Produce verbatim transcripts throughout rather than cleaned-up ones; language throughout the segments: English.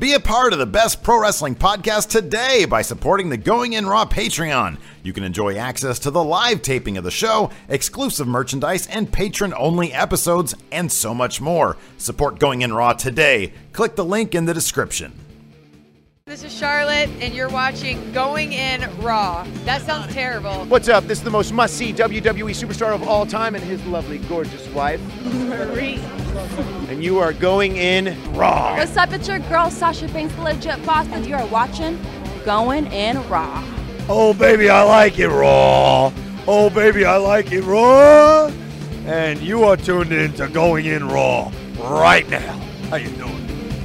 Be a part of the best pro wrestling podcast today by supporting the Going In Raw Patreon. You can enjoy access to the live taping of the show, exclusive merchandise, and patron-only episodes, and so much more. Support Going In Raw today. Click the link in the description. This is Charlotte, and you're watching Going In Raw. That sounds terrible. What's up? This is the most must-see W W E superstar of all time and his lovely, gorgeous wife, Marie. And you are going in Raw. What's up? It's your girl, Sasha Banks, the legit boss, and you are watching Going In Raw. Oh, baby, I like it raw. Oh, baby, I like it raw. And you are tuned in to Going In Raw right now. How you doing?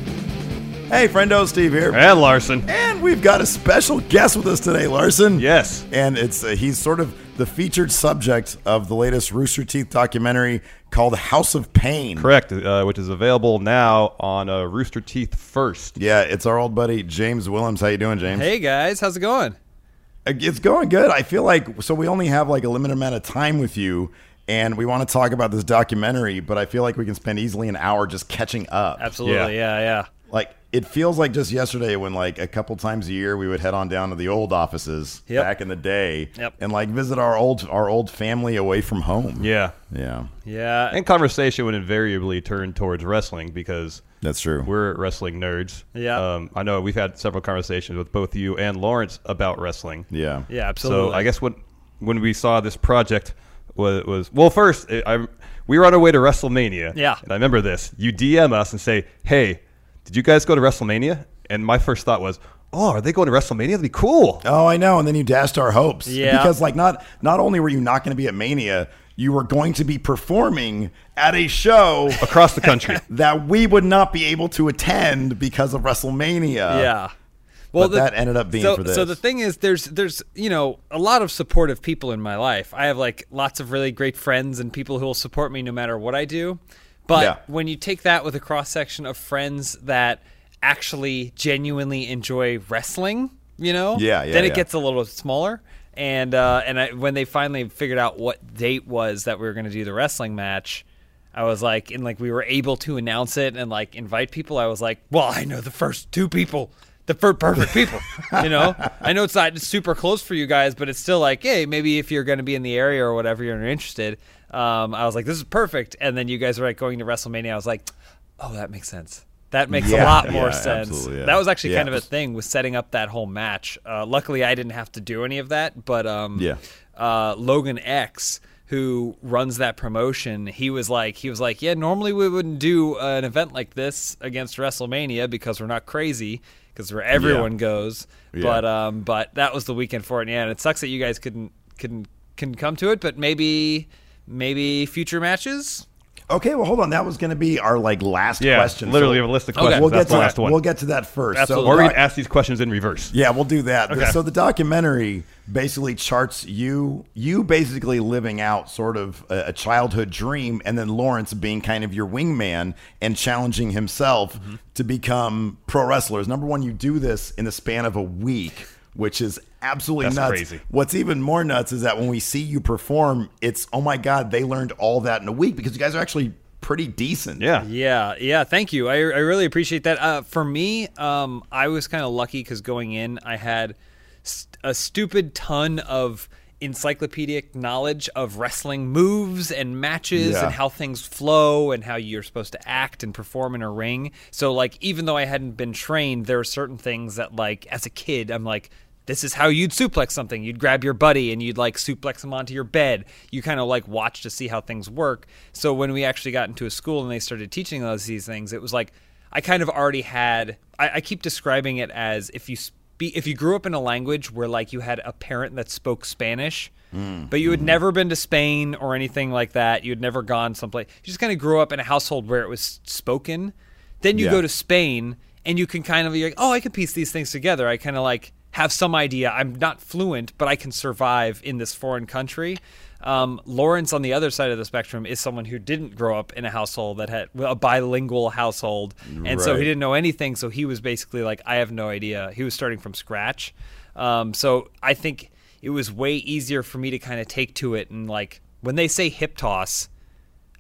Hey, friendo, Steve here. And Larson. And we've got a special guest with us today, Larson. Yes. And it's uh, he's sort of the featured subject of the latest Rooster Teeth documentary called House of Pain. Correct, uh, which is available now on uh, Rooster Teeth First. Yeah, it's our old buddy, James Willems. How you doing, James? Hey, guys. How's it going? It's going good. I feel like, so we only have like a limited amount of time with you, and we want to talk about this documentary, but I feel like we can spend easily an hour just catching up. Absolutely, yeah, yeah. yeah. Like, it feels like just yesterday when, like, a couple times a year we would head on down to the old offices Yep. back in the day Yep. and, like, visit our old our old family away from home. Yeah. Yeah. Yeah. And conversation would invariably turn towards wrestling because That's true. we're wrestling nerds. Yeah. Um, I know we've had several conversations with both you and Lawrence about wrestling. Yeah. Yeah, absolutely. So I guess when when we saw this project was, was well, first, I, we were on our way to WrestleMania. Yeah. And I remember this. You D M us and say, hey, did you guys go to WrestleMania? And my first thought was, oh, are they going to WrestleMania? That'd be cool. Oh, I know. And then you dashed our hopes. Yeah. Because, like, not not only were you not going to be at Mania, you were going to be performing at a show Across the country. that we would not be able to attend because of WrestleMania. yeah. But that ended up being so, for this. So the thing is, there's, there's, you know, a lot of supportive people in my life. I have, like, lots of really great friends and people who will support me no matter what I do. But Yeah. when you take that with a cross-section of friends that actually genuinely enjoy wrestling, you know, Yeah, yeah, then it yeah. gets a little smaller. And uh, and I, when they finally figured out what date was that we were going to do the wrestling match, I was like, and like we were able to announce it and like invite people. I was like, well, I know the first two people, the first perfect people. You know, I know it's not super close for you guys, but it's still like, hey, maybe if you're going to be in the area or whatever, you're interested. Um, I was like, this is perfect. And then you guys were like going to WrestleMania. I was like, oh, that makes sense. That makes Yeah, a lot more yeah, sense. absolutely, yeah. That was actually Yeah. kind of a thing with setting up that whole match. Uh, luckily, I didn't have to do any of that. But um, Yeah. uh, Logan X, who runs that promotion, he was like, he was like, yeah, normally we wouldn't do an event like this against WrestleMania because we're not crazy, because where everyone Yeah. goes. Yeah. But um, but that was the weekend for it. And yeah, and it sucks that you guys couldn't couldn't couldn't come to it. But maybe maybe future matches. Okay, well, hold on. That was going to be our like last Yeah, question. literally So have a list of Okay. questions. we'll That's get to the that. last one. We'll get to that first. Absolutely. So, Or we doc- can ask these questions in reverse. yeah, we'll do that. Okay. So the documentary basically charts you, you basically living out sort of a, a childhood dream, and then Lawrence being kind of your wingman and challenging himself Mm-hmm. to become pro wrestlers. Number one, you do this in the span of a week, which is absolutely That's nuts. crazy. What's even more nuts is that when we see you perform, it's, oh my God, they learned all that in a week because you guys are actually pretty decent. Yeah. Yeah, yeah. Thank you. I, I really appreciate that. Uh, for me, um, I was kind of lucky because going in, I had st- a stupid ton of encyclopedic knowledge of wrestling moves and matches Yeah. and how things flow and how you're supposed to act and perform in a ring. So, like, even though I hadn't been trained, there are certain things that, like, as a kid, I'm like, this is how you'd suplex something. You'd grab your buddy and you'd like suplex him onto your bed. You kind of like watch to see how things work. So when we actually got into a school and they started teaching us these things, it was like I kind of already had. I, I keep describing it as if you speak, if you grew up in a language where like you had a parent that spoke Spanish, mm, but you had mm. never been to Spain or anything like that. You had never gone someplace. You just kind of grew up in a household where it was spoken. Then you Yeah. go to Spain and you can kind of be like, oh, I can piece these things together. I kind of like have some idea. I'm not fluent, but I can survive in this foreign country. Um, Lawrence, on the other side of the spectrum, is someone who didn't grow up in a household that had a bilingual household, and so he Right. didn't know anything. So he was basically like, I have no idea. He was starting from scratch. Um, so I think it was way easier for me to kind of take to it, and like when they say hip toss,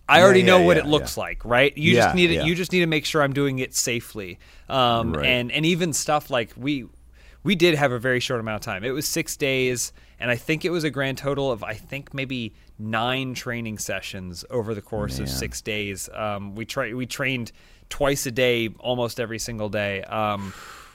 I already yeah, know yeah, what yeah, it looks yeah. like, right? You Yeah, just need to, yeah. you just need to make sure I'm doing it safely. Um, Right. and and even stuff like we we did have a very short amount of time. It was six days, and I think it was a grand total of I think maybe nine training sessions over the course of Man. six days. Um, we tra- we trained twice a day, almost every single day, um,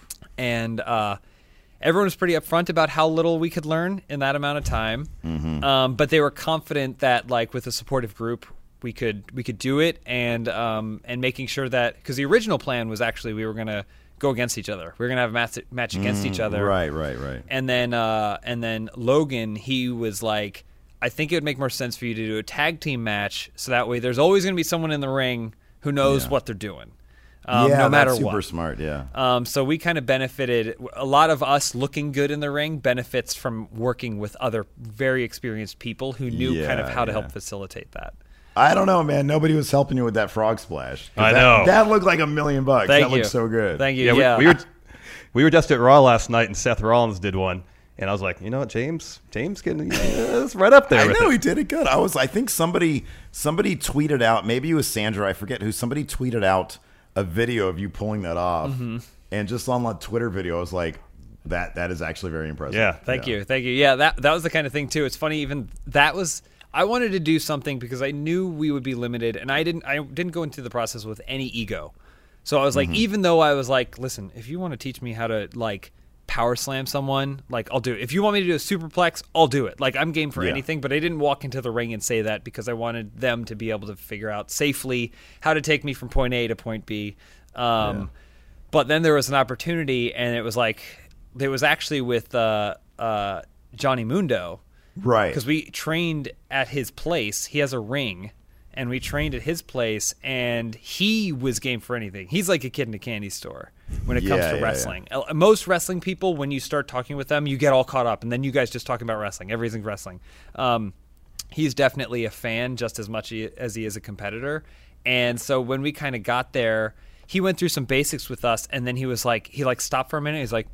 and. Uh, Everyone was pretty upfront about how little we could learn in that amount of time, Mm-hmm. um, but they were confident that, like, with a supportive group, we could we could do it, and um, and making sure that because the original plan was actually we were going to go against each other, we were going to have a match, match against each other, Right, right, right. and then uh, and then Logan, he was like, I think it would make more sense for you to do a tag team match, so that way there's always going to be someone in the ring who knows Yeah. what they're doing. Um, yeah, no matter that's super what. smart. Yeah. Um, so we kind of benefited. A lot of us looking good in the ring benefits from working with other very experienced people who knew kind of Yeah, how to yeah. help facilitate that. I don't know, man. Nobody was helping you with that frog splash. 'Cause I that, know. that looked like a million bucks. Thank that you. looked so good. Thank you. Yeah, Yeah, we, we were we were just at Raw last night, and Seth Rollins did one, and I was like, you know what, James, James getting yeah, it's right up there. I with know it. he did it good. I was. I think somebody somebody tweeted out. Maybe it was Sandra. I forget who. Somebody tweeted out a video of you pulling that off, Mm-hmm. and just on the Twitter video, I was like, that that is actually very impressive. Yeah. Thank you, thank you. Yeah, that that was the kind of thing too. It's funny, even that was. I wanted to do something because I knew we would be limited, and I didn't. I didn't go into the process with any ego. So I was like, even though I was like, listen, if you want to teach me how to like power slam someone, like I'll do it. If you want me to do a superplex, I'll do it. Like I'm game for Yeah. anything. But I didn't walk into the ring and say that because I wanted them to be able to figure out safely how to take me from point A to point B. Um, Yeah. But then there was an opportunity, and it was like it was actually with uh, uh, Johnny Mundo. Right. Because we trained at his place. He has a ring, and we trained at his place, and he was game for anything. He's like a kid in a candy store when it comes Yeah, to yeah, wrestling. Uh, Most wrestling people, when you start talking with them, you get all caught up, and then you guys just talking about wrestling. Everything's wrestling. Um, he's definitely a fan just as much he- as he is a competitor. And so when we kind of got there, he went through some basics with us, and then he was like, he like stopped for a minute. He's like,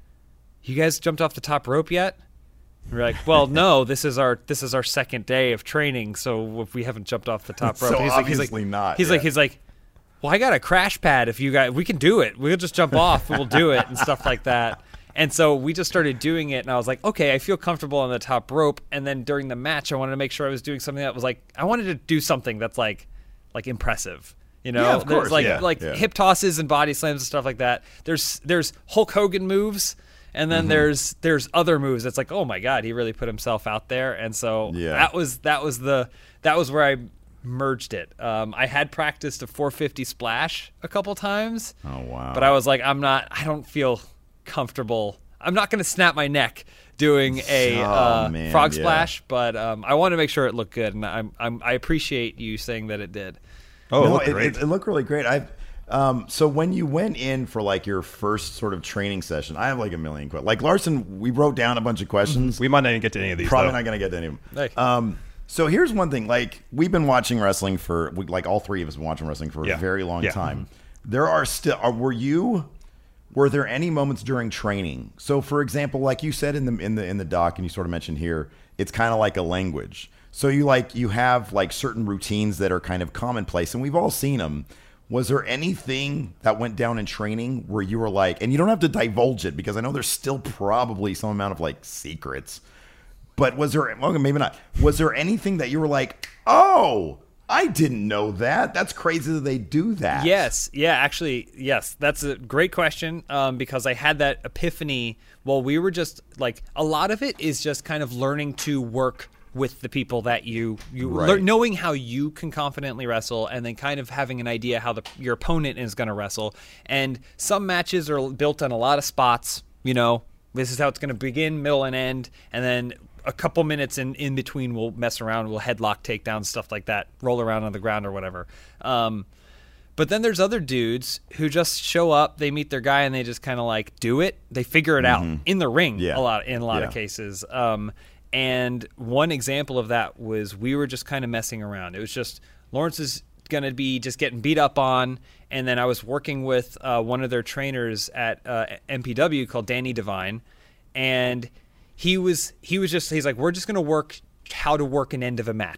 "You guys jumped off the top rope yet?" We're like, well, no, this is our this is our second day of training, so if we haven't jumped off the top rope, So And he's like, he's like, obviously not, He's like, yeah. he's like, well, I got a crash pad. If you guys, we can do it. We'll just jump off. and We'll do it and stuff like that. And so we just started doing it, and I was like, okay, I feel comfortable on the top rope. And then during the match, I wanted to make sure I was doing something that was like, I wanted to do something that's like, like impressive. You know, Yeah, of there's course, like yeah, like yeah. hip tosses and body slams and stuff like that. There's there's Hulk Hogan moves. And then Mm-hmm. there's there's other moves. It's like, oh my god, he really put himself out there. And so Yeah. that was that was the that was where I merged it. Um, I had practiced a four fifty splash a couple times. Oh, wow. But I was like, I'm not. I don't feel comfortable. I'm not going to snap my neck doing a Oh, uh, man, frog yeah. splash. But um, I want to make sure it looked good, and I'm, I'm I appreciate you saying that it did. Oh, no, look it, great. it, it looked really great. I've um, so when you went in for like your first sort of training session, I have like a million questions. Like Larson, we wrote down a bunch of questions. we might not even get to any of these. Probably though. not going to get to any of them. Hey. Um, so here's one thing. Like we've been watching wrestling for, we, like all three of us have been watching wrestling for Yeah. a very long Yeah. time. There are still. Are, were you? Were there any moments during training? So, for example, like you said in the in the in the doc, and you sort of mentioned here, it's kind of like a language. So you like you have like certain routines that are kind of commonplace, and we've all seen them. Was there anything that went down in training where you were like, and you don't have to divulge it because I know there's still probably some amount of like secrets, but was there? Well, maybe not. Was there anything that you were like, oh, I didn't know that. That's crazy that they do that. Yes, yeah, actually, yes, that's a great question um, because I had that epiphany while we were just like a lot of it is just kind of learning to work with the people that you you Right. lear- knowing how you can confidently wrestle, and then kind of having an idea how the your opponent is going to wrestle. And some matches are built on a lot of spots. You know, this is how it's going to begin, middle, and end, and then a couple minutes in, in between we'll mess around, we'll headlock, takedown, stuff like that, roll around on the ground or whatever. Um, but then there's other dudes who just show up, they meet their guy, and they just kind of like do it. They figure it out in the ring Yeah. a lot in a lot Yeah. of cases. Um, and one example of that was we were just kind of messing around. It was just Lawrence is going to be just getting beat up on, and then I was working with uh, one of their trainers at uh, M P W called Danny Devine, and he was he was just he's like, we're just going to work how to work an end of a match.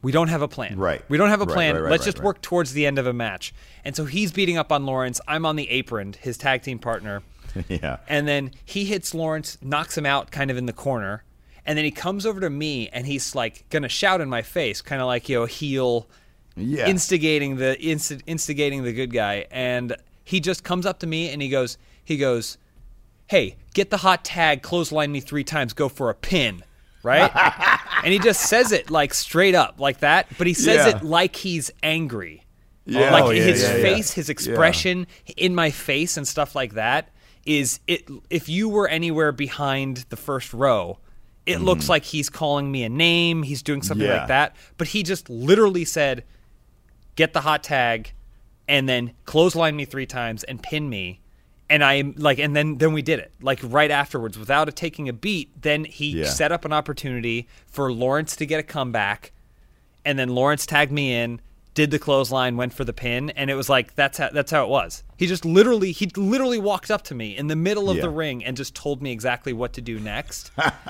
We don't have a plan. Right. We don't have a Right, plan. right, right, Let's right, just right. work towards the end of a match. And so he's beating up on Lawrence. I'm on the apron, his tag team partner. Yeah. And then he hits Lawrence, knocks him out kind of in the corner. And then he comes over to me and he's like going to shout in my face, kind of like, you know, heel, Yeah. instigating the inst- instigating the good guy. And he just comes up to me and he goes, he goes, hey, get the hot tag, clothesline me three times, go for a pin, right? And he just says it like straight up like that, but he says Yeah. it like he's angry. Yeah. Like Oh, yeah, his yeah, yeah. face, his expression in my face and stuff like that is it. If you were anywhere behind the first row, it looks like he's calling me a name. He's doing something Yeah. like that. But he just literally said, get the hot tag and then clothesline me three times and pin me. And I like, and then, then we did it like right afterwards without it taking a beat. Then he Yeah. set up an opportunity for Lawrence to get a comeback. And then Lawrence tagged me in, did the clothesline, went for the pin, and it was like that's how that's how it was. He just literally he literally walked up to me in the middle of Yeah. the ring and just told me exactly what to do next.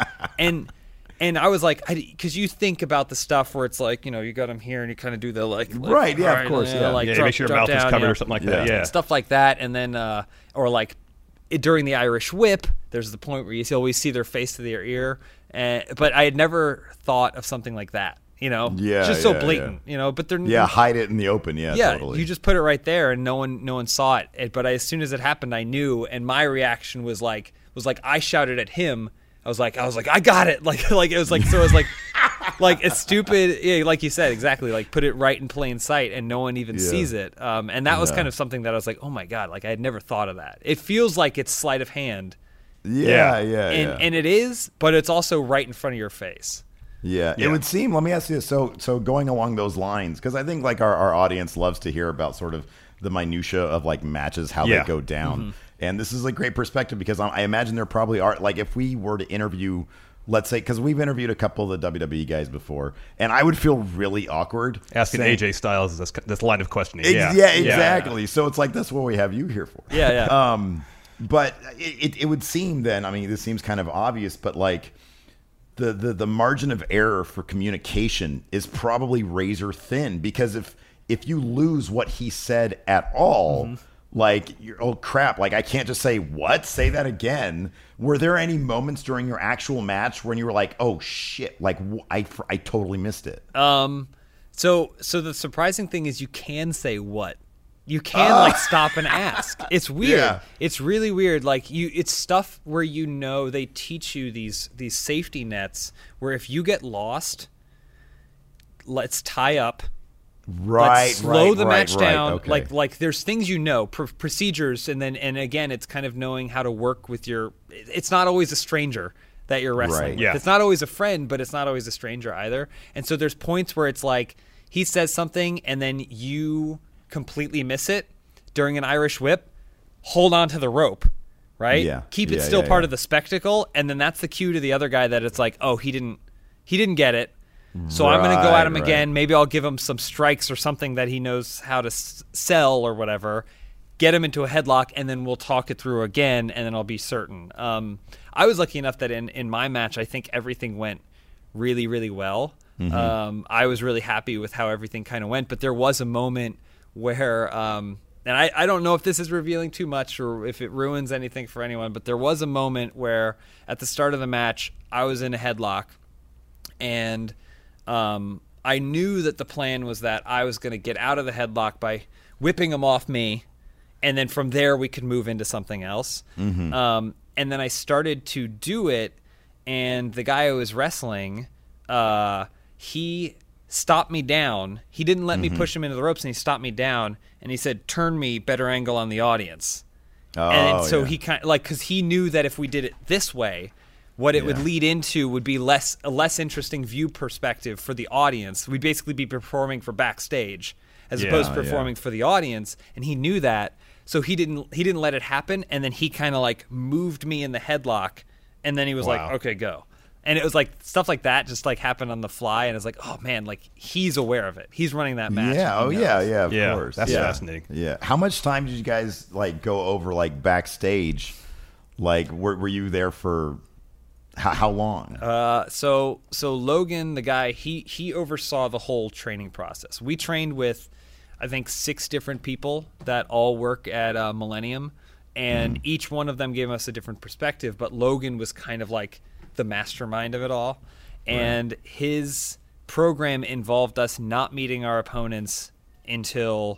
and and I was like, because you think about the stuff where it's like, you know, you got him here and you kind of do the like, like Right, yeah, of all course, you yeah. know, like Yeah, drop, make sure your drop mouth is down, covered yeah. or something like Yeah. that. Yeah. stuff like that, and then uh, or like it, during the Irish Whip, there's the point where you always see their face to their ear, and but I had never thought of something like that. You know, Yeah, it's just so yeah, blatant. yeah. You know, but they're Yeah, hide it in the open. Yeah, yeah, totally. you just put it right there, and no one, no one saw it. it. But I, as soon as it happened, I knew, and my reaction was like, was like I shouted at him. I was like, I was like, I got it. Like, like it was like, so it was like, like it's stupid. Yeah, like you said, exactly. Like put it right in plain sight, and no one even Yeah. sees it. Um, and that was Yeah. kind of something that I was like, oh my god, like I had never thought of that. It feels like it's sleight of hand, yeah, yeah, and yeah. and it is, but it's also right in front of your face. Yeah, Yeah. it would seem. Let me ask you. So, so going along those lines, because I think like our, our audience loves to hear about sort of the minutia of like matches, how Yeah. they go down, Mm-hmm. and this is a great perspective because I, I imagine there probably are like if we were to interview, let's say, because we've interviewed a couple of the W W E guys before, and I would feel really awkward Asking saying- A J Styles this this line of questioning. Ex- yeah. yeah, exactly. So it's like that's what we have you here for. Yeah, yeah. Um, but it, it, it would seem then. I mean, this seems kind of obvious, but like the, the the margin of error for communication is probably razor thin because if if you lose what he said at all. Mm-hmm. Like, you're, oh crap, like I can't just say, what? Say that again. Were there any moments during your actual match when you were like, oh shit, like wh- I, I totally missed it? Um, so so the surprising thing is you can say what. You can like stop and ask. It's weird. Yeah. It's really weird. Like you it's stuff where you know they teach you these these safety nets where if you get lost, let's tie up. Right, Let's slow right, the right, match right, down. okay. Like like there's things you know, pr- procedures, and then and again, it's kind of knowing how to work with your. It's not always a stranger that you're wrestling Right. with. Yeah. It's not always a friend, but it's not always a stranger either. And so there's points where it's like he says something, and then you completely miss it during an Irish Whip. Hold on to the rope, right? Yeah. Keep it Yeah, still yeah, part yeah. of the spectacle, and then that's the cue to the other guy that it's like, oh, he didn't, he didn't get it. So I'm going to go at him Right, again. right. Maybe I'll give him some strikes or something that he knows how to s- sell or whatever. Get him into a headlock, and then we'll talk it through again, and then I'll be certain. Um, I was lucky enough that in, in my match, I think everything went really, really well. Mm-hmm. Um, I was really happy with how everything kind of went, but there was a moment where, um, and I, I don't know if this is revealing too much or if it ruins anything for anyone, but there was a moment where at the start of the match, I was in a headlock, and um, I knew that the plan was that I was going to get out of the headlock by whipping him off me, and then from there we could move into something else. Mm-hmm. Um, and then I started to do it, and the guy I was wrestling, uh, he stopped me down. He didn't let Mm-hmm. me push him into the ropes, and he stopped me down, and he said, "Turn me, better angle on the audience." Oh, and so yeah. he kind of like because he knew that if we did it this way, what it would Yeah. lead into would be less a less interesting view perspective for the audience. We'd basically be performing for backstage as Yeah, opposed to yeah. performing for the audience, and he knew that. So he didn't he didn't let it happen, and then he kind of like moved me in the headlock, and then he was Wow. like, "Okay, go." And it was like stuff like that just like happened on the fly, and it's like, oh man, like he's aware of it. He's running that match. Yeah. Oh, He yeah. knows. Yeah. Of Yeah, course. that's yeah. fascinating. Yeah. How much time did you guys like go over like backstage? Like, were were you there for How, how long? Uh, so so Logan, the guy, he he oversaw the whole training process. We trained with, I think, six different people that all work at uh, Millennium, and mm. each one of them gave us a different perspective. But Logan was kind of like the mastermind of it all, and right. his program involved us not meeting our opponents until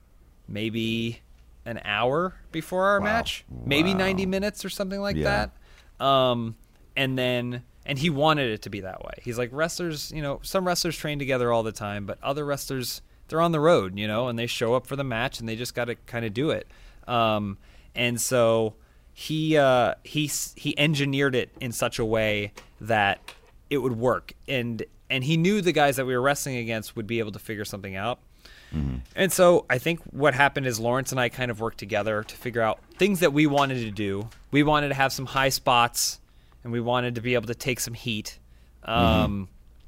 maybe an hour before our wow. match, maybe wow. ninety minutes or something like yeah. that. Um, And then, and he wanted it to be that way. He's like, wrestlers, you know, some wrestlers train together all the time, but other wrestlers, they're on the road, you know, and they show up for the match and they just got to kind of do it. Um, and so he, uh, he, he engineered it in such a way that it would work. And, and he knew the guys that we were wrestling against would be able to figure something out. Mm-hmm. And so I think what happened is Lawrence and I kind of worked together to figure out things that we wanted to do. We wanted to have some high spots, and we wanted to be able to take some heat. Um, mm-hmm.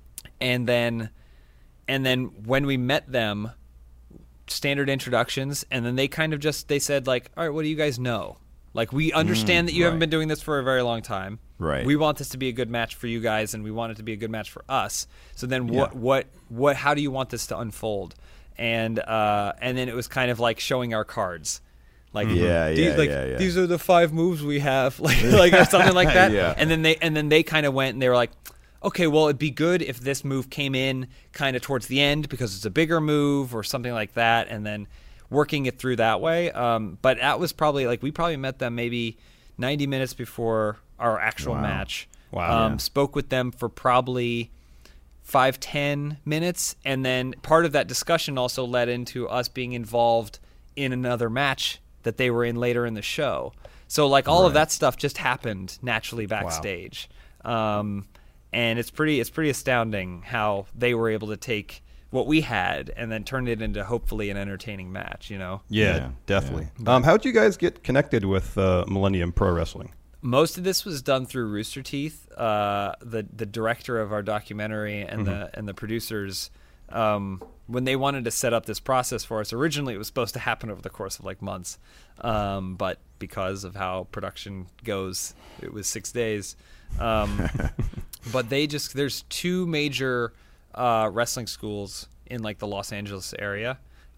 And then and then when we met them, standard introductions, and then they kind of just, they said, like, all right, what do you guys know? Like, we understand mm, that you right. haven't been doing this for a very long time. Right. We want this to be a good match for you guys, and we want it to be a good match for us. So then what, yeah. what, what, how do you want this to unfold? And uh, and then it was kind of like showing our cards. Like, yeah, these, yeah, like yeah, yeah. these are the five moves we have, like, like or something like that. yeah. And then they and then they kind of went and they were like, okay, well, it'd be good if this move came in kind of towards the end because it's a bigger move or something like that, and then working it through that way. Um, but that was probably like we probably met them maybe ninety minutes before our actual wow. match. Wow. Um, yeah. Spoke with them for probably five ten minutes, and then part of that discussion also led into us being involved in another match that they were in later in the show. So like all right. of that stuff just happened naturally backstage. Wow. Um, and it's pretty it's pretty astounding how they were able to take what we had and then turn it into hopefully an entertaining match, you know? Yeah, yeah. definitely. Yeah. Um, how'd you guys get connected with uh, Millennium Pro Wrestling? Most of this was done through Rooster Teeth, uh, the the director of our documentary and mm-hmm. the and the producers. Um, when they wanted to set up this process for us, originally it was supposed to happen over the course of like months, um, but because of how production goes, it was six days. Um, but they just there's two major uh, wrestling schools in like the Los Angeles area.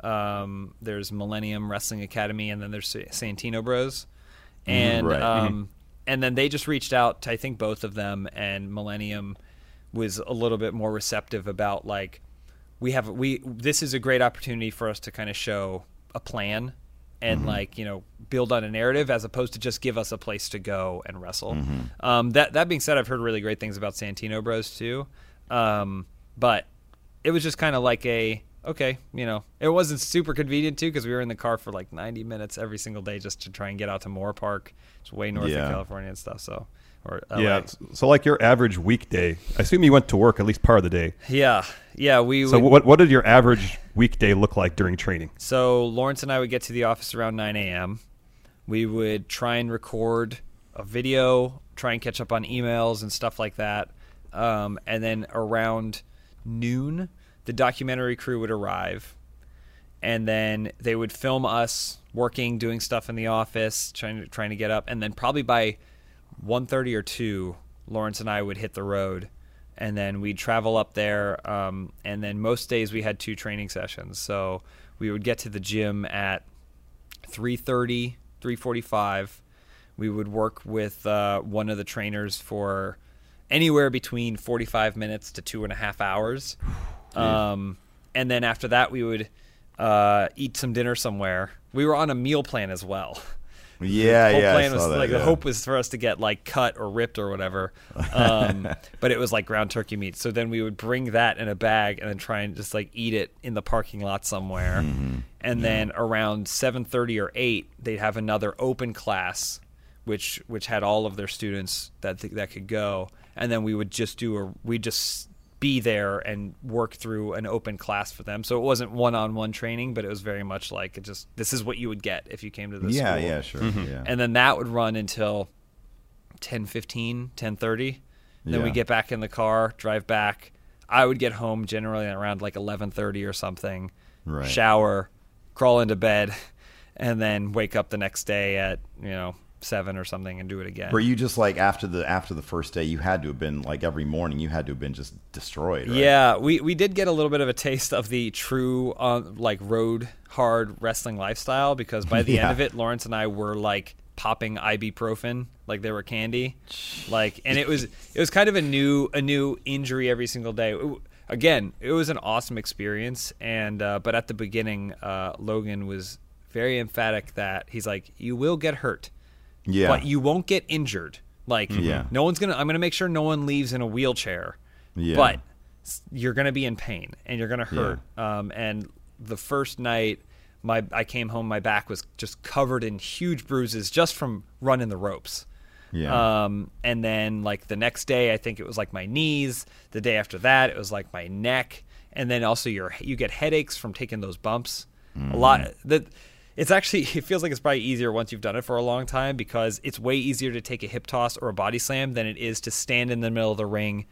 Um, there's Millennium Wrestling Academy, and then there's Santino Bros. And right. um, mm-hmm. and then they just reached out to I think both of them, and Millennium was a little bit more receptive about like. We have we. This is a great opportunity for us to kind of show a plan and mm-hmm. like you know build on a narrative as opposed to just give us a place to go and wrestle. Mm-hmm. Um, that that being said, I've heard really great things about Santino Bros too, um, but it was just kind of like a okay, you know, it wasn't super convenient too because we were in the car for like ninety minutes every single day just to try and get out to Moore Park. It's way north yeah. of California and stuff. So. Or L A. Yeah, so like your average weekday, I assume you went to work at least part of the day. Yeah, yeah. We so would, what what did your average weekday look like during training? So Lawrence and I would get to the office around nine a.m. We would try and record a video, try and catch up on emails and stuff like that. Um, and then around noon, the documentary crew would arrive. And then they would film us working, doing stuff in the office, trying to, trying to get up. And then probably by one thirty or two, Lawrence and I would hit the road, and then we'd travel up there, um, and then most days we had two training sessions. So we would get to the gym at three thirty, three forty-five. We would work with uh, one of the trainers for anywhere between forty-five minutes to two and a half hours. Um, and then after that, we would uh, eat some dinner somewhere. We were on a meal plan as well. Yeah, the whole yeah. plan I was saw that, like yeah. the hope was for us to get like cut or ripped or whatever, um, but it was like ground turkey meat. So then we would bring that in a bag and then try and just like eat it in the parking lot somewhere. Mm-hmm. And yeah. then around seven thirty or eight, they'd have another open class, which which had all of their students that th- that could go. And then we would just do a we just be there and work through an open class for them. So it wasn't one-on-one training, but it was very much like it just this is what you would get if you came to this yeah, school. Yeah, sure. Mm-hmm. Yeah. And then that would run until ten fifteen, ten thirty. Then yeah. we get back in the car, drive back. I would get home generally around like eleven thirty or something, right. shower, crawl into bed, and then wake up the next day at, you know, seven or something and do it again. Were you just like after the after the first day, you had to have been like every morning, you had to have been just destroyed, right? Yeah, we, we did get a little bit of a taste of the true uh, like road hard wrestling lifestyle, because by the Yeah. end of it, Lawrence and I were like popping ibuprofen like they were candy, like, and it was it was kind of a new a new injury every single day. It, again, it was an awesome experience, and uh, but at the beginning, uh, Logan was very emphatic that he's like, you will get hurt. Yeah. But you won't get injured. Like, Yeah. no one's going to, I'm going to make sure no one leaves in a wheelchair. Yeah. But s- you're going to be in pain and you're going to hurt. Um, and the first night, my I came home, my back was just covered in huge bruises just from running the ropes. Yeah. Um, and then, like, the next day, I think it was like my knees. The day after that, it was like my neck. And then also your you get headaches from taking those bumps. Mm-hmm. A lot. That. It's actually, it feels like it's probably easier once you've done it for a long time, because it's way easier to take a hip toss or a body slam than it is to stand in the middle of the ring,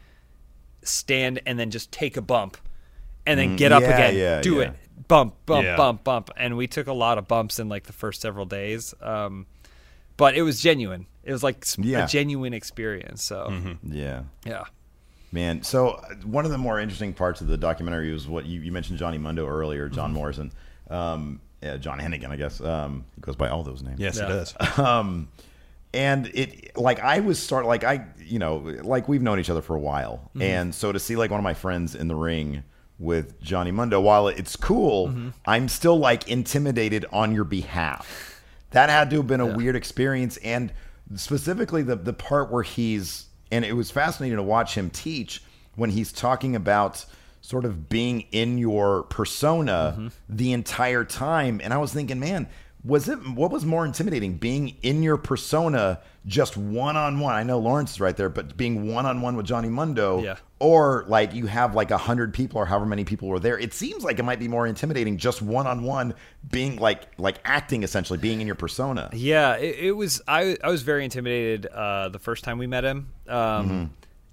stand and then just take a bump and then get up yeah, again, yeah, do yeah. it, bump, bump, Yeah. bump, bump. And we took a lot of bumps in like the first several days. Um, but it was genuine. It was like s- Yeah. a genuine experience. So, Yeah. yeah. Man, so uh, one of the more interesting parts of the documentary was what you, you mentioned Johnny Mundo earlier, John Morrison, um, yeah, John Hennigan, I guess. Um, he goes by all those names. Yes, Yeah. it does. Um, and it, like, I was start like I, you know, like we've known each other for a while, and so to see like one of my friends in the ring with Johnny Mundo, while it's cool, I'm still like intimidated on your behalf. That had to have been a weird experience, and specifically the the part where he's, and it was fascinating to watch him teach when he's talking about sort of being in your persona the entire time. And I was thinking, man, was it, what was more intimidating, being in your persona just one-on-one? I know Lawrence is right there, but being one-on-one with Johnny Mundo, Yeah. or like you have like a hundred people or however many people were there. It seems like it might be more intimidating just one-on-one, being like, like acting, essentially being in your persona. Yeah, it, it was. I I was very intimidated uh, the first time we met him, um,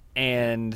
and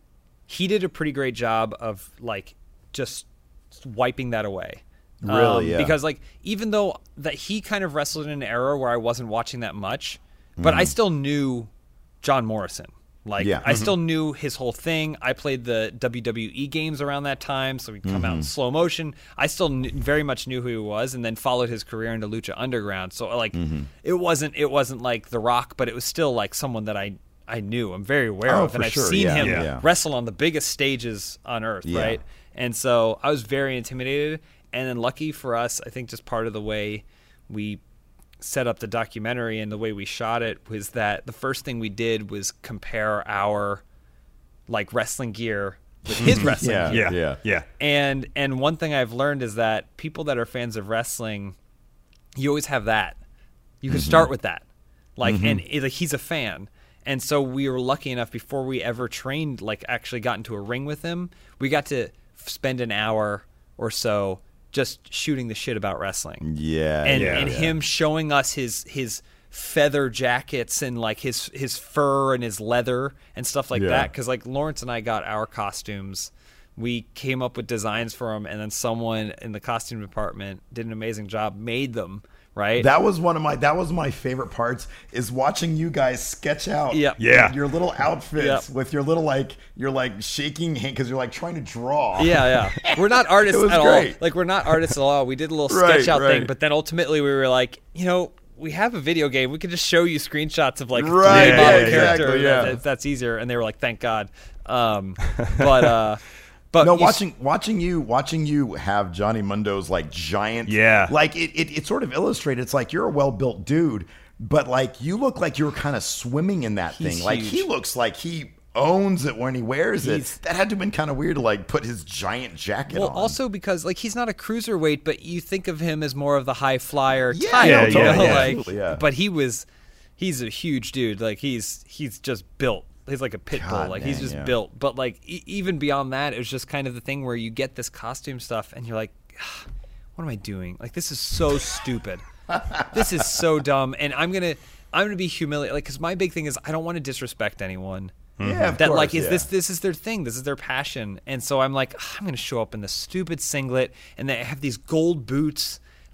he did a pretty great job of like just wiping that away. Really, yeah. Because like even though that he kind of wrestled in an era where I wasn't watching that much, but I still knew John Morrison. Like Yeah. I still knew his whole thing. I played the W W E games around that time, so we'd come out in slow motion. I still kn- very much knew who he was, and then followed his career into Lucha Underground. So like it wasn't it wasn't like The Rock, but it was still like someone that I I knew. I'm very aware Oh, of, and for I've sure. seen Yeah, him yeah. wrestle on the biggest stages on earth, Yeah. right? And so I was very intimidated. And then lucky for us, I think just part of the way we set up the documentary and the way we shot it was that the first thing we did was compare our like wrestling gear with his wrestling Yeah. gear. Yeah, yeah. And and one thing I've learned is that people that are fans of wrestling, you always have that. You can start with that. Like and it, like he's a fan. And so we were lucky enough before we ever trained, like actually got into a ring with him, we got to f- spend an hour or so just shooting the shit about wrestling. Yeah. And yeah, and yeah. him showing us his his feather jackets and like his his fur and his leather and stuff like Yeah. that, cuz like Lawrence and I got our costumes. We came up with designs for them, and then someone in the costume department did an amazing job, made them, right? That was one of my that was my favorite parts, is watching you guys sketch out Yep. Yeah. your little outfits Yep. with your little like you're like shaking hand because you're like trying to draw. Yeah, yeah. We're not artists It was at great. all. Like we're not artists at all. We did a little Right, sketch out right. thing, but then ultimately we were like, you know, we have a video game. We could just show you screenshots of like Right, three yeah, model yeah, character. exactly, That- yeah. that- that's easier. And they were like, thank God. Um, but uh, but No, you s- watching watching you watching you have Johnny Mundo's like giant, Yeah. like it it, it sort of illustrated. It's like you're a well built dude, but like you look like you were kind of swimming in that He's thing. Like he huge. looks like he owns it when he wears He's- it. That had to have been kind of weird to like put his giant jacket Well, on. also because like he's not a cruiserweight, but you think of him as more of the high flyer Yeah, type. yeah, you yeah, know, yeah, like, absolutely, yeah. But he was, he's a huge dude. Like he's he's just built. He's like a pit bull. God Like he's dang, just yeah. built. But like e- even beyond that, it was just kind of the thing where you get this costume stuff and you're like, "Ah, what am I doing? Like this is so stupid. This is so dumb. And I'm gonna I'm gonna be humiliated. Like because my big thing is I don't want to disrespect anyone. yeah, of That course, like is yeah. this this is their thing, this is their passion, and so I'm like, "Ugh, I'm gonna show up in this stupid singlet, and they have these gold boots. I'm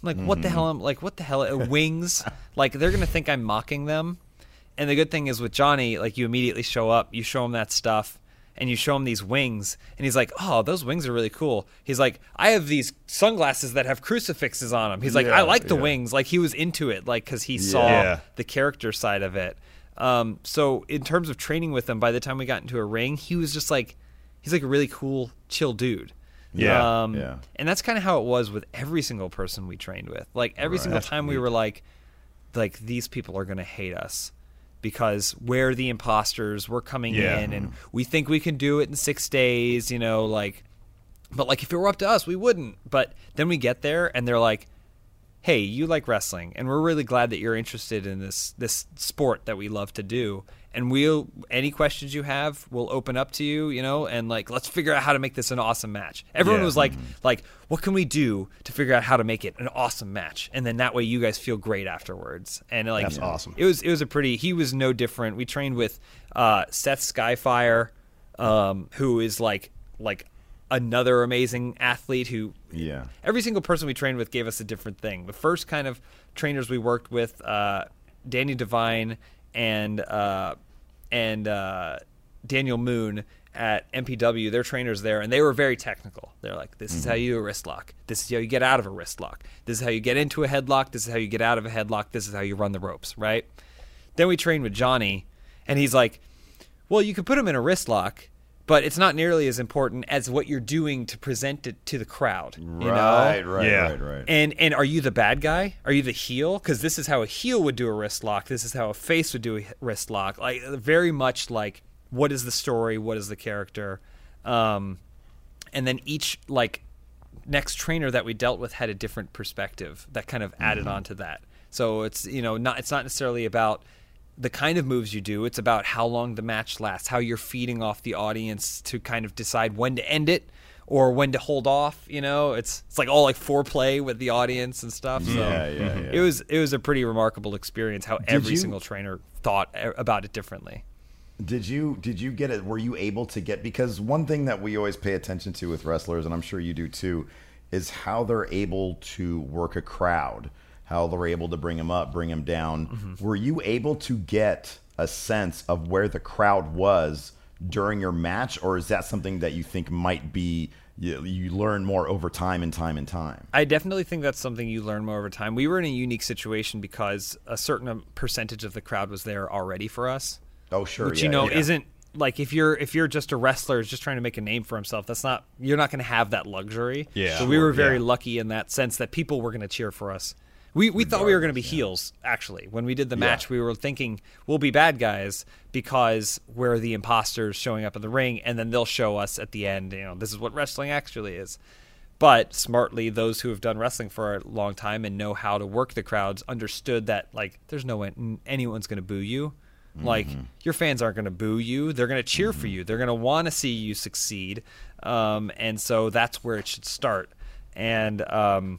I'm like, what the hell? I'm like, what the hell? Uh, wings? Like, they're gonna think I'm mocking them. And the good thing is with Johnny, like, you immediately show up, you show him that stuff, and you show him these wings, and he's like, oh, those wings are really cool. He's like, I have these sunglasses that have crucifixes on them. He's like, Yeah, I like the yeah. wings. Like, he was into it, like, because he saw Yeah. the character side of it. Um, so in terms of training with him, by the time we got into a ring, he was just like, he's like a really cool, chill dude. Yeah, Um, yeah. And that's kind of how it was with every single person we trained with. Like, every single time we were like, like, these people are going to hate us because we're the imposters. We're coming Yeah. in and we think we can do it in six days, you know, like, but like, if it were up to us, we wouldn't. But then we get there and they're like, hey, you like wrestling, and we're really glad that you're interested in this this sport that we love to do. And we'll any questions you have, we'll open up to you, you know, and like, let's figure out how to make this an awesome match. Everyone Yeah. was like, like, what can we do to figure out how to make it an awesome match? And then that way you guys feel great afterwards. And like, That's awesome. It was it was a pretty. He was no different. We trained with uh, Seth Skyfire, um, who is like like another amazing athlete who. Yeah. Every single person we trained with gave us a different thing. The first kind of trainers we worked with, uh, Danny Devine and uh, and uh, Daniel Moon at M P W, they're trainers there, and they were very technical. They're like, this is how you do a wrist lock. This is how you get out of a wrist lock. This is how you get into a headlock. This is how you get out of a headlock. This is how you run the ropes, right? Then we trained with Johnny, and he's like, well, you could put him in a wrist lock, but it's not nearly as important as what you're doing to present it to the crowd. You know? Right, right, Yeah. right, right. And and are you the bad guy? Are you the heel? Because this is how a heel would do a wrist lock. This is how a face would do a wrist lock. Like, very much like, what is the story? What is the character? Um, and then each like next trainer that we dealt with had a different perspective that kind of added on to that. So it's you know not it's not necessarily about the kind of moves you do. It's about how long the match lasts, how you're feeding off the audience to kind of decide when to end it or when to hold off. You know, it's it's like all like foreplay with the audience and stuff. So Yeah, yeah, yeah. it was it was a pretty remarkable experience how every you- single trainer thought a- about it differently. Did you did you get it? Were you able to get, because one thing that we always pay attention to with wrestlers, and I'm sure you do too, is how they're able to work a crowd, how they're able to bring them up, bring them down. Mm-hmm. Were you able to get a sense of where the crowd was during your match, or is that something that you think might be you, you learn more over time and time and time? I definitely think that's something you learn more over time. We were in a unique situation because a certain percentage of the crowd was there already for us. Oh, sure. Which yeah, you know yeah. isn't like if you're if you're just a wrestler who's just trying to make a name for himself, that's not you're not going to have that luxury. Yeah. So we were very yeah. lucky in that sense that people were going to cheer for us. We we thought we were going to be heels actually. When we did the match, we were thinking we'll be bad guys because we're the imposters showing up in the ring, and then they'll show us at the end, you know, this is what wrestling actually is. But smartly, those who have done wrestling for a long time and know how to work the crowds understood that like there's no way anyone's going to boo you. Like, your fans aren't going to boo you. They're going to cheer for you. They're going to want to see you succeed. Um, and so that's where it should start. And um,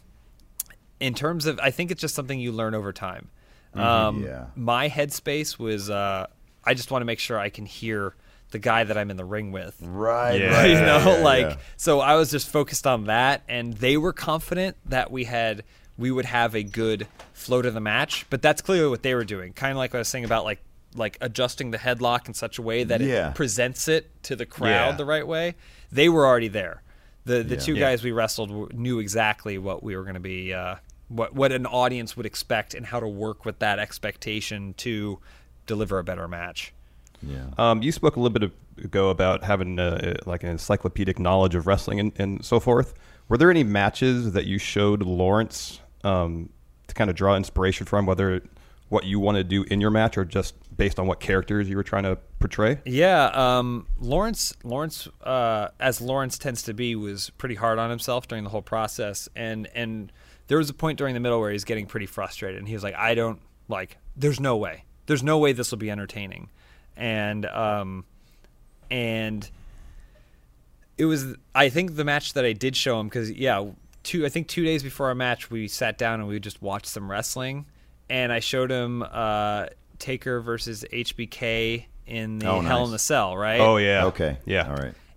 in terms of, I think it's just something you learn over time. Um, yeah. My headspace was, uh, I just want to make sure I can hear the guy that I'm in the ring with. Right, Yeah. right. You know, yeah, yeah, like, yeah. so I was just focused on that, and they were confident that we had, we would have a good flow to the match. But that's clearly what they were doing. Kind of like what I was saying about, like, like adjusting the headlock in such a way that Yeah. it presents it to the crowd Yeah. the right way. They were already there. The the Yeah. two Yeah. guys we wrestled w- knew exactly what we were going to be, uh, what what an audience would expect, and how to work with that expectation to deliver a better match. Yeah. Um, you spoke a little bit ago about having uh, like an encyclopedic knowledge of wrestling and, and so forth. Were there any matches that you showed Lawrence um, to kind of draw inspiration from, whether what you want to do in your match or just based on what characters you were trying to portray? Yeah, um, Lawrence, Lawrence, uh, as Lawrence tends to be, was pretty hard on himself during the whole process, and and there was a point during the middle where he's getting pretty frustrated, and he was like, "I don't like. There's no way. There's no way this will be entertaining," and um, and it was. I think the match that I did show him, because yeah, two. I think two days before our match, we sat down and we just watched some wrestling, and I showed him uh, Taker versus H B K in the Oh, Hell nice. in the Cell, right? Oh yeah. Okay. Yeah. All right.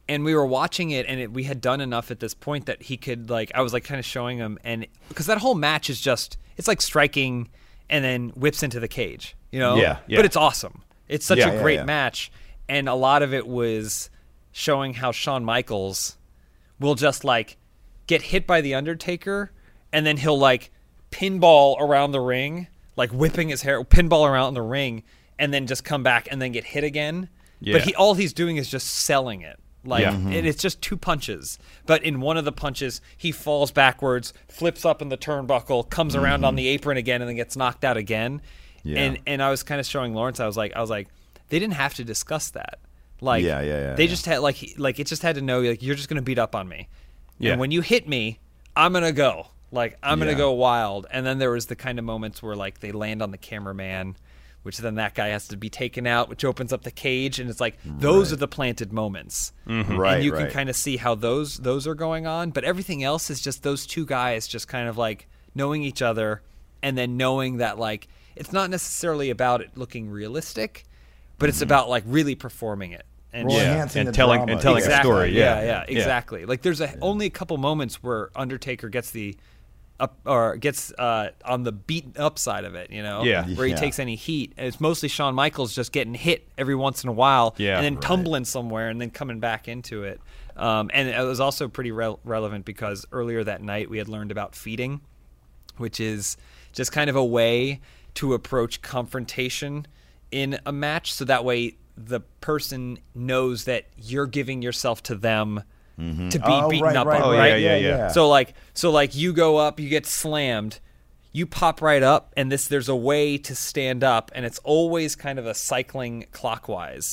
And we were watching it, and it, we had done enough at this point that he could, like, I was, like, kind of showing him. And because that whole match is just, it's like striking and then whips into the cage, you know? Yeah, yeah. But it's awesome. It's such Yeah, a yeah, great yeah. match. And a lot of it was showing how Shawn Michaels will just, like, get hit by The Undertaker, and then he'll, like, pinball around the ring, like, whipping his hair, pinball around the ring, and then just come back and then get hit again. Yeah. But he all he's doing is just selling it. Like, Yeah. and it's just two punches. But in one of the punches, he falls backwards, flips up in the turnbuckle, comes around Mm-hmm. on the apron again, and then gets knocked out again. Yeah. And and I was kind of showing Lawrence, I was like, I was like, they didn't have to discuss that. Like, Yeah, yeah, yeah, they yeah. just had like, he- like it just had to know, like, you're just gonna beat up on me. Yeah. And when you hit me, I'm gonna go. Like, I'm Yeah. gonna go wild. And then there was the kind of moments where, like, they land on the cameraman, which then that guy has to be taken out, which opens up the cage, and it's like those are the planted moments. Right, And you right. can kind of see how those those are going on, but everything else is just those two guys just kind of like knowing each other, and then knowing that, like, it's not necessarily about it looking realistic, but it's about, like, really performing it. And Well, Yeah, enhancing and the telling drama. and telling exactly. a story. Yeah, Yeah, yeah, exactly. Like, there's a only a couple moments where Undertaker gets the up or gets uh, on the beaten up side of it, you know, Yeah. where he Yeah. takes any heat. And it's mostly Shawn Michaels just getting hit every once in a while, Yeah. and then Right. tumbling somewhere and then coming back into it. Um, and it was also pretty re- relevant because earlier that night we had learned about feeding, which is just kind of a way to approach confrontation in a match, so that way the person knows that you're giving yourself to them to be Oh, beaten right, up right, on, Oh, right? yeah, yeah, yeah. So like, so like you go up, you get slammed, you pop right up, and this there's a way to stand up, and it's always kind of a cycling clockwise.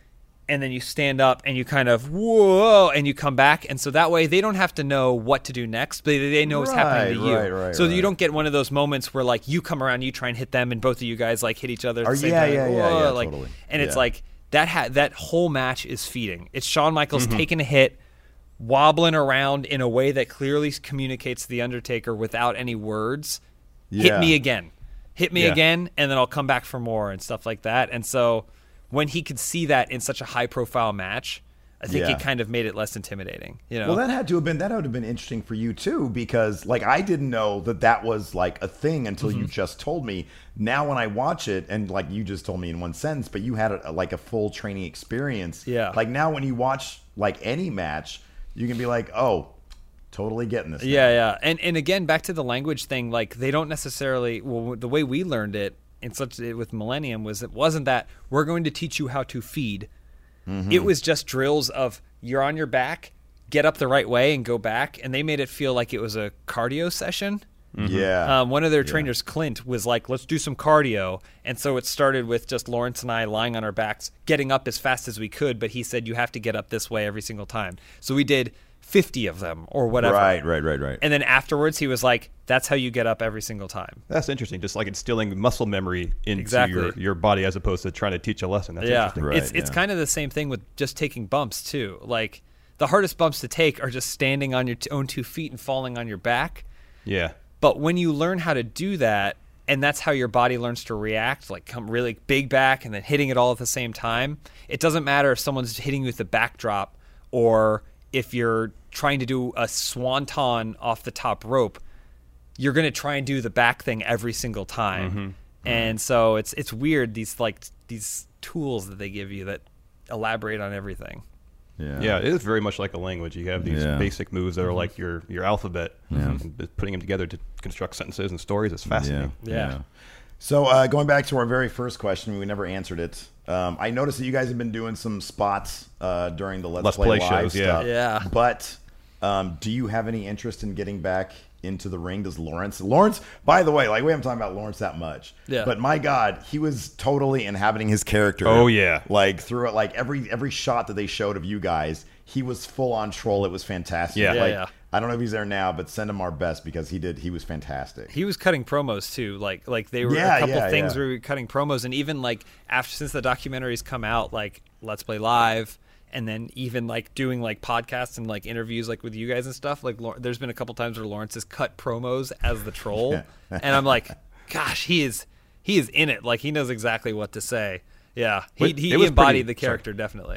And then you stand up and you kind of whoa, and you come back, and so that way they don't have to know what to do next, but they know what's happening to you. Right, right, right, so right. you don't get one of those moments where, like, you come around, you try and hit them, and both of you guys like hit each other at Or the same yeah, time. yeah, like, yeah, whoa, yeah, like, totally. and it's Yeah. like that. Ha- that whole match is feeding. It's Shawn Michaels Mm-hmm. taking a hit, wobbling around in a way that clearly communicates to the Undertaker without any words. Hit Yeah. me again. Hit me Yeah. again, and then I'll come back for more and stuff like that. And so when he could see that in such a high-profile match, I think Yeah. it kind of made it less intimidating. You know? Well, that had to have been that would have been interesting for you too, because like I didn't know that that was like a thing until you just told me. Now when I watch it, and like you just told me in one sentence, but you had a, like a full training experience. Yeah. Like now when you watch like any match, you can be like, oh, totally getting this. Yeah, yeah. And and again, back to the language thing, like they don't necessarily, well, the way we learned it in such with Millennium was it wasn't that we're going to teach you how to feed. Mm-hmm. It was just drills of you're on your back, get up the right way and go back, and they made it feel like it was a cardio session. Yeah. Um, one of their trainers, Clint, was like, let's do some cardio. And so it started with just Lawrence and I lying on our backs, getting up as fast as we could. But he said, you have to get up this way every single time. So we did fifty of them or whatever. Right, right, right, right. And then afterwards, he was like, that's how you get up every single time. That's interesting. Just like instilling muscle memory into Exactly. your, your body as opposed to trying to teach a lesson. That's yeah. interesting. Right, it's it's yeah. kind of the same thing with just taking bumps, too. Like, the hardest bumps to take are just standing on your t- own two feet and falling on your back. Yeah. But when you learn how to do that, and that's how your body learns to react, like come really big back and then hitting it all at the same time, it doesn't matter if someone's hitting you with a backdrop or if you're trying to do a swanton off the top rope, you're going to try and do the back thing every single time. Mm-hmm. And so it's it's weird, these like these tools that they give you that elaborate on everything. Yeah. Yeah, it is very much like a language. You have these Yeah. basic moves that are like your, your alphabet. And just putting them together to construct sentences and stories is fascinating. Yeah. So uh, going back to our very first question, we never answered it. Um, I noticed that you guys have been doing some spots uh, during the Let's, Let's Play, Play Live shows, yeah. stuff. Yeah. But um, do you have any interest in getting back into the ring? Does Lawrence? Lawrence, by the way, like we haven't talked about Lawrence that much. Yeah. But my God, he was totally inhabiting his character. Oh, yeah. Like through it, like every every shot that they showed of you guys, he was full on troll. It was fantastic. Yeah. Yeah, Like, yeah. I don't know if he's there now, but send him our best because he did. He was fantastic. He was cutting promos too, like like they were Yeah, a couple yeah, things yeah. where we were cutting promos, and even like after since the documentaries come out, like Let's Play Live, and then even like doing like podcasts and like interviews like with you guys and stuff. Like Lau- there's been a couple times where Lawrence has cut promos as the troll, and I'm like, gosh, he is he is in it. Like he knows exactly what to say. Yeah, he Wait, he it was embodied pretty- the character definitely.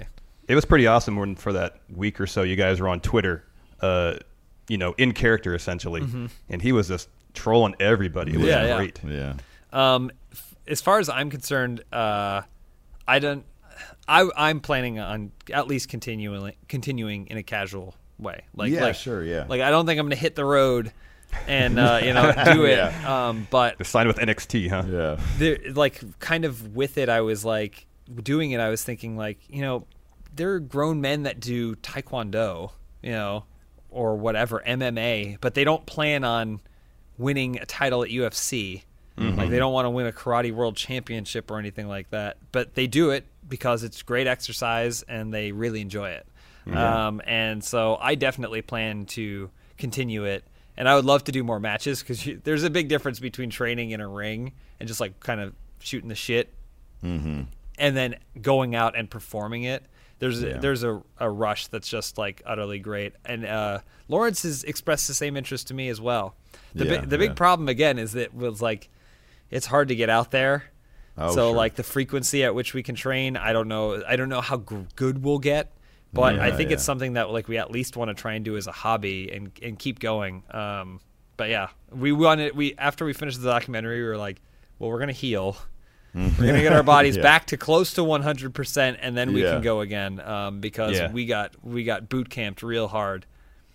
It was pretty awesome when for that week or so you guys were on Twitter, uh, you know, in character essentially, mm-hmm. and he was just trolling everybody. It was Yeah, yeah. great. Yeah. Um, f- as far as I'm concerned, uh, I don't. I, I'm planning on at least continuing continuing in a casual way. Like, Yeah, like, sure, yeah. Like I don't think I'm going to hit the road and uh, you know do it. Yeah. Um, but The sign with N X T, huh? Yeah. there, like kind of with it, I was like doing it. I was thinking like you know there are grown men that do taekwondo, you know, or whatever M M A, but they don't plan on winning a title at U F C. Mm-hmm. Like they don't want to win a karate world championship or anything like that, but they do it because it's great exercise and they really enjoy it. Yeah. Um, and so I definitely plan to continue it. And I would love to do more matches because there's a big difference between training in a ring and just like kind of shooting the shit, Mm-hmm. and then going out and performing it. There's Yeah. a, there's a, a rush that's just like utterly great. And uh, Lawrence has expressed the same interest to me as well. The Yeah, bi- the big yeah. problem again is that it was like it's hard to get out there. Oh, so sure. like the frequency at which we can train, I don't know. I don't know how g- good we'll get, but I Yeah, think it's yeah. something that like we at least want to try and do as a hobby and and keep going. Um, but yeah, we wanted we after we finished the documentary, we were like, well, we're gonna heal. We're gonna get our bodies Yeah. back to close to one hundred percent, and then we Yeah. can go again. Um, because Yeah. we got we got boot camped real hard.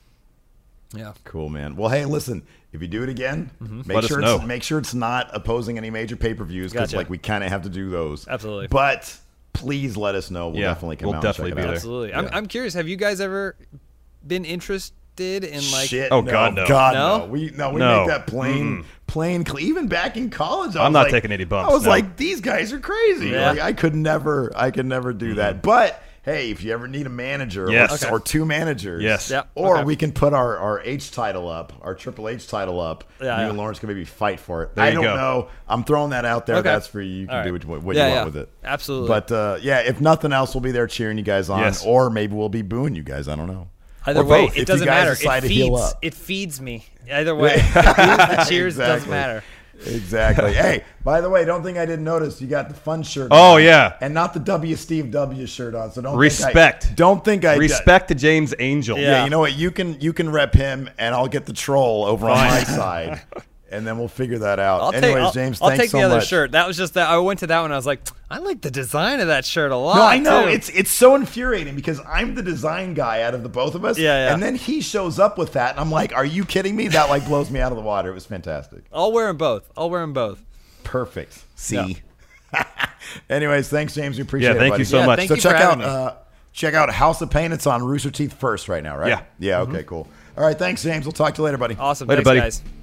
Yeah. Cool, man. Well, hey, listen. If you do it again, make Let us sure know. it's, make sure it's not opposing any major pay per views because Gotcha. like we kind of have to do those. Absolutely. But please let us know. We'll Yeah, definitely come we'll out. definitely and be check it there. out. Absolutely. I'm Yeah. I'm curious. Have you guys ever been interested in like? Shit, Oh, no. God, no. God, No? no. We no, we No. make that plain, plain. Cl- even back in college, I I'm was not like- taking any bumps, I was no. like, these guys are crazy. Yeah. Like, I could never, I could never do that. But hey, if you ever need a manager, Yes. or, Okay. or two managers, Yes. Yep. or Okay. we can put our, our H title up, our Triple H title up. Yeah, you yeah. and Lawrence can maybe fight for it. There I you don't go. know. I'm throwing that out there. Okay. That's for you. You can All do right. what, what Yeah, you yeah. want with it. Absolutely. But uh, yeah, if nothing else, we'll be there cheering you guys on, Yes. or maybe we'll be booing you guys. I don't know. Either Or way, both, if you it doesn't guys matter. decide It to heal feeds. up. It feeds me. Either way, the cheers Exactly. doesn't matter. Exactly. Hey, by the way, don't think I didn't notice. You got the fun shirt. Oh, on, yeah. and not the W Steve W shirt on. So don't Respect. Think I, don't think I Respect to James Angel. Yeah. You know what? You can you can rep him, and I'll get the troll over on my side, and then we'll figure that out. I'll Anyways, take. I'll, James, I'll thanks take so the other much. shirt. That was just that. I went to that one. I was like, I like the design of that shirt a lot. No, I know too. it's it's so infuriating because I'm the design guy out of the both of us. Yeah, yeah. And then he shows up with that, and I'm like, "Are you kidding me?" That like blows me out of the water. It was fantastic. I'll wear them both. I'll wear them both. Perfect. See. Anyways, thanks, James. We appreciate Yeah, it. thank buddy. you so Yeah, much. thank So you check for out having me. uh, check out House of Pain. It's on Rooster Teeth first right now, right? Yeah. Yeah. Okay. Cool. All right. Thanks, James. We'll talk to you later, buddy. Awesome. Later, Thanks, buddy. guys.